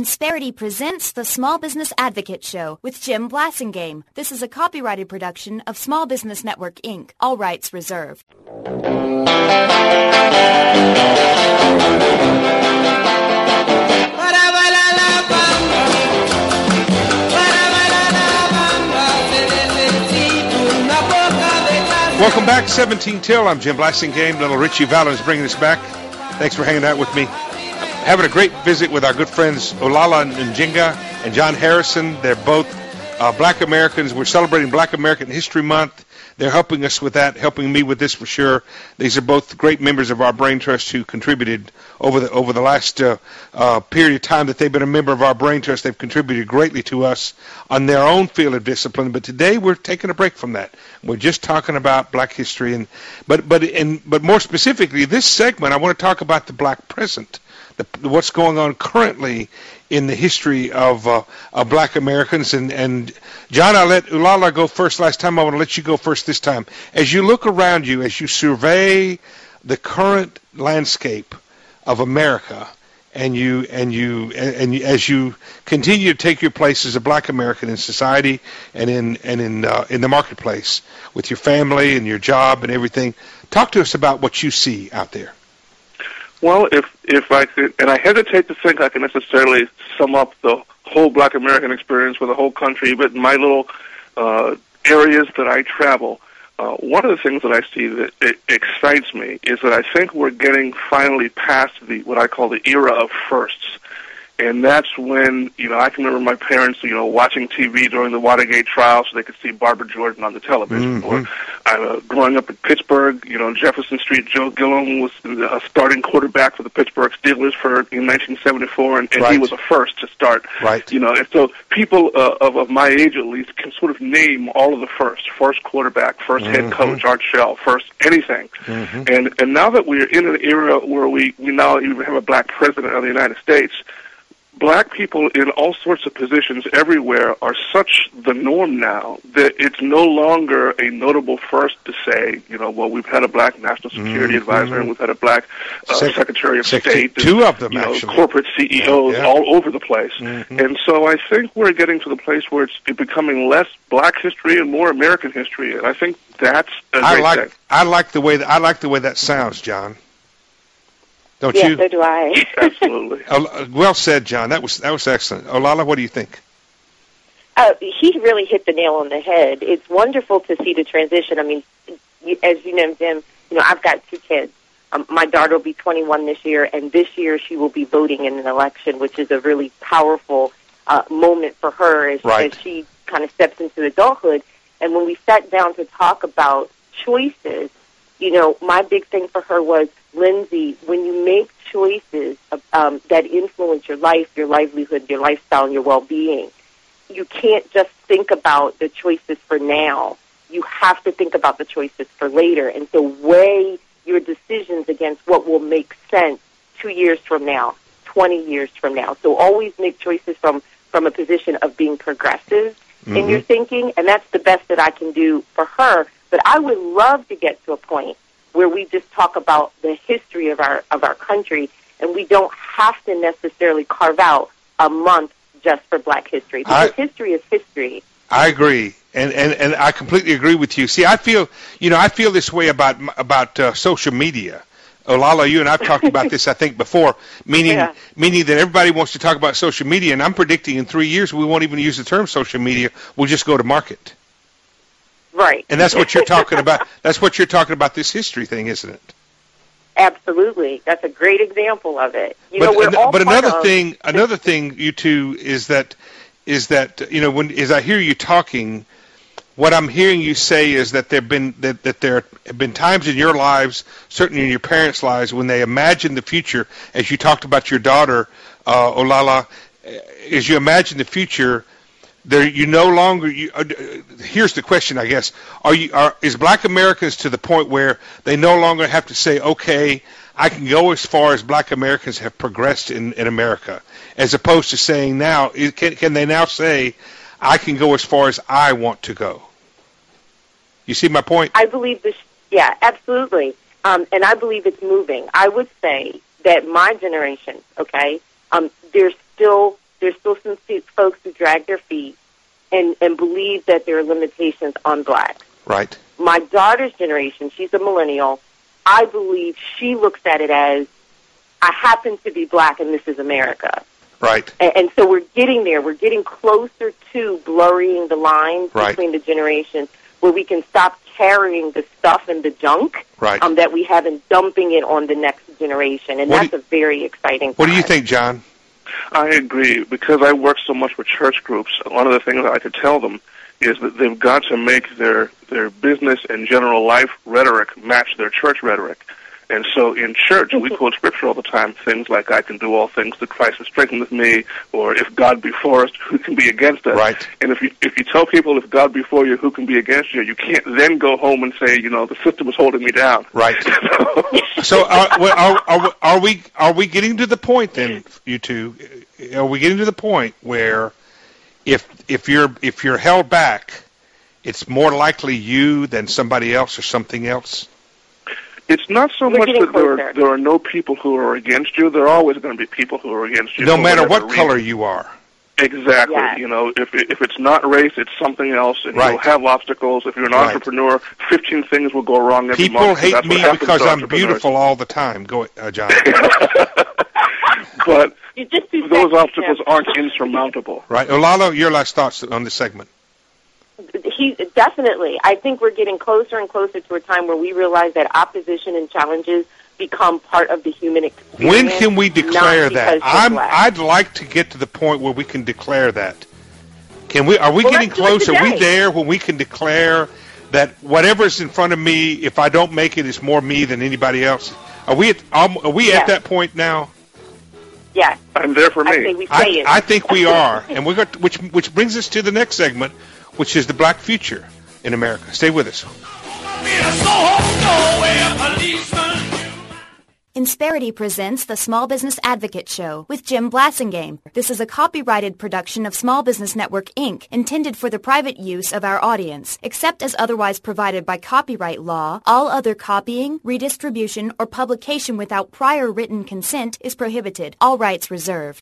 Insperity presents the Small Business Advocate Show with Jim Blasingame. This is a copyrighted production of Small Business Network, Inc. All rights reserved. Welcome back, 17 Till. I'm Jim Blasingame. Little Richie Valens bringing us back. Thanks for hanging out with me. Having a great visit with our good friends Olala Njinga and John Harrison. They're both Black Americans. We're celebrating Black American History Month. They're helping us with that, helping me with this for sure. These are both great members of our Brain Trust who contributed over the last period of time that they've been a member of our Brain Trust. They've contributed greatly to us on their own field of discipline. But today we're taking a break from that. We're just talking about Black history, but more specifically, this segment I want to talk about the Black present. What's going on currently in the history of Black Americans. And John, I let Olala go first last time. I want to let you go first this time. As you look around you, as you survey the current landscape of America, and as you continue to take your place as a Black American in society and in the marketplace with your family and your job and everything, talk to us about what you see out there. Well, if I could, and I hesitate to think I can necessarily sum up the whole Black American experience for the whole country, but in my little areas that I travel, one of the things that I see that it excites me is that I think we're getting finally past what I call the era of firsts. And that's when, I can remember my parents, watching TV during the Watergate trial so they could see Barbara Jordan on the television. Mm-hmm. Or growing up in Pittsburgh, Jefferson Street, Joe Gilliam was a starting quarterback for the Pittsburgh Steelers in 1974, and right. He was a first to start. Right. And so people of my age at least can sort of name all of the first quarterback, first mm-hmm. head coach, Art Shell, first anything. Mm-hmm. And now that we're in an era where we now even have a Black president of the United States, Black people in all sorts of positions everywhere are such the norm now that it's no longer a notable first to say, we've had a Black national security mm-hmm. advisor and we've had a Black secretary of state. Two of them, actually. Corporate CEOs all over the place. Mm-hmm. And so I think we're getting to the place where it's becoming less Black history and more American history. And I think that's a great thing. I like the way that sounds, John. Don't you? Yes, so do I. Absolutely. Well said, John. That was excellent. Olala, what do you think? He really hit the nail on the head. It's wonderful to see the transition. I mean, as you know, Jim, I've got two kids. My daughter will be 21 this year, and this year she will be voting in an election, which is a really powerful moment for her as she kind of steps into adulthood. And when we sat down to talk about choices, my big thing for her was, Lindsay, when you make choices that influence your life, your livelihood, your lifestyle, and your well-being, you can't just think about the choices for now. You have to think about the choices for later. And so weigh your decisions against what will make sense 2 years from now, 20 years from now. So always make choices from a position of being progressive mm-hmm. in your thinking, and that's the best that I can do for her. But I would love to get to a point where we just talk about the history of our country, and we don't have to necessarily carve out a month just for Black history, because history is history. I agree, and I completely agree with you. See, I feel this way about social media. Olala, you and I've talked about this, I think, before, meaning that everybody wants to talk about social media, and I'm predicting in 3 years we won't even use the term social media. We'll just go to market. Right. And that's what you're talking about. That's what you're talking about, this history thing, isn't it? Absolutely. That's a great example of it. But another thing, you two, is that as I hear you talking, what I'm hearing you say is that there have been times in your lives, certainly in your parents' lives, when they imagined the future, as you talked about your daughter, Olala, as you imagine the future. Here's the question, I guess: is Black Americans to the point where they no longer have to say, "Okay, I can go as far as Black Americans have progressed in America," as opposed to saying now, can they now say, "I can go as far as I want to go"? You see my point? I believe this. Yeah, absolutely, and I believe it's moving. I would say that my generation, there's still folks who drag their feet and believe that there are limitations on blacks. Right. My daughter's generation, she's a millennial, I believe she looks at it as, I happen to be black and this is America. Right. And so we're getting there. We're getting closer to blurring the lines between the generations where we can stop carrying the stuff and the junk that we have and dumping it on the next generation. And that's a very exciting part. What do you think, John? I agree. Because I work so much with church groups, one of the things I could tell them is that they've got to make their business and general life rhetoric match their church rhetoric. And so in church, we quote Scripture all the time, things like, I can do all things through Christ who strengtheneth me, or if God be for us, who can be against us? Right. And if you tell people, if God be for you, who can be against you, you can't then go home and say, the system is holding me down. Right. So are we getting to the point then, you two? Are we getting to the point where if you're held back, it's more likely you than somebody else or something else? It's not so much that there are no people who are against you. There are always going to be people who are against you. No matter what color you are. Exactly. Yes. If it's not race, it's something else, and you'll have obstacles. If you're an entrepreneur, 15 things will go wrong every month. People hate me because I'm beautiful all the time. Go, John. But those obstacles aren't insurmountable. Right. Olala, your last thoughts on this segment. Definitely. I think we're getting closer and closer to a time where we realize that opposition and challenges become part of the human experience. When can we declare that? I'd like to get to the point where we can declare that. Are we getting close? Are we there when we can declare that whatever's in front of me, if I don't make it, is more me than anybody else? Are we at that point now? Yes. I'm there for me. I think we are, and we're which brings us to the next segment, which is the black future in America. Stay with us. Insperity presents the Small Business Advocate Show with Jim Blasingame. This is a copyrighted production of Small Business Network, Inc., intended for the private use of our audience. Except as otherwise provided by copyright law, all other copying, redistribution, or publication without prior written consent is prohibited. All rights reserved.